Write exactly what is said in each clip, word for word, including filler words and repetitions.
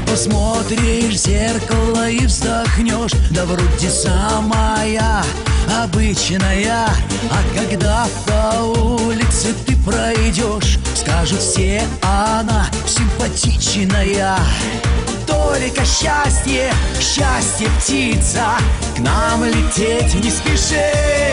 Посмотришь в зеркало и вздохнешь: да вроде самая обычная. А когда по улице ты пройдешь, скажут все: она симпатичная. Только счастье, счастье, птица, к нам лететь не спеши.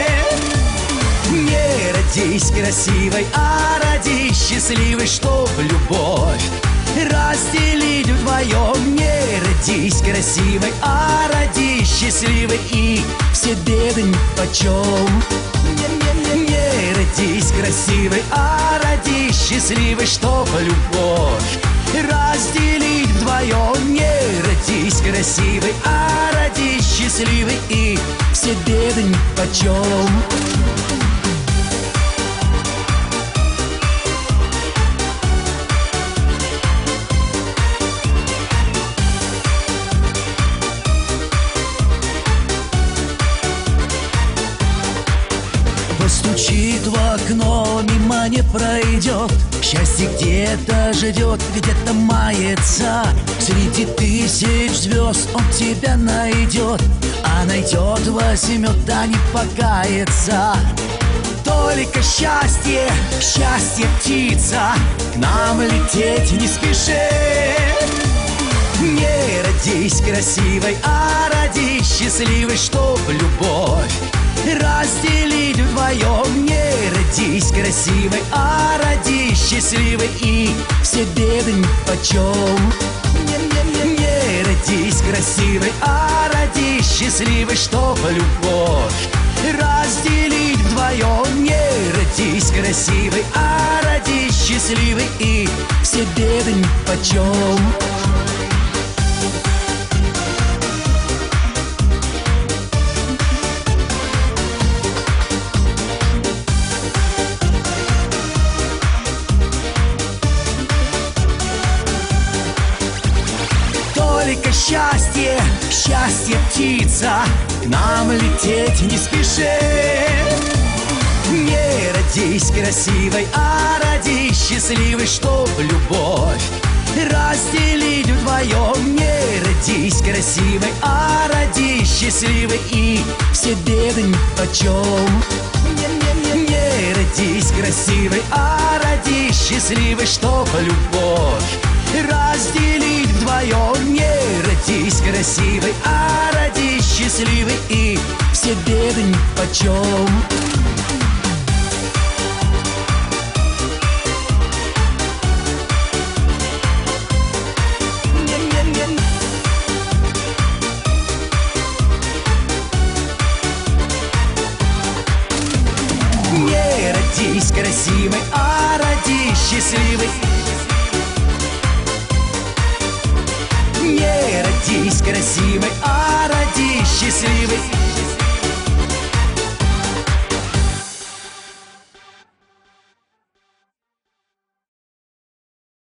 Не родись красивой, а родись счастливой, чтоб любовь разделить вдвоем. Не родись красивой, а родись счастливой, и все беды нипочем. Не родись красивой, а родись счастливой, чтоб любовь разделить вдвоем. Не родись красивой, а родись счастливой, и все беды нипочем. Постучит в окно, мимо не пройдет. Счастье где-то ждет, где-то мается. Среди тысяч звезд он тебя найдет, а найдет, возьмет, да не покается. Только счастье, счастье, птица, к нам лететь не спеши. Не родись красивой, а родись счастливой, чтоб любовь разделить вдвоем. Не родись красивой, а родись счастливой, и все беды нипочем. Не родись красивой, а родись счастливой, чтоб любовь разделить вдвоем. Не родись красивой, а родись счастливой, и все беды нипочем. Только счастье, счастье, птица, к нам лететь не спеши. Не родись красивой, а родись счастливой, чтоб любовь разделить вдвоем. Не родись красивой, а родись счастливой, и все беды нипочем. Не родись красивой, а родись счастливой, чтоб любовь разделить вдвоем. Не родись красивой, а родись счастливой, и все беды нипочем. Не родись красивой, а родись счастливой. Не родись красивой, а родись счастливой.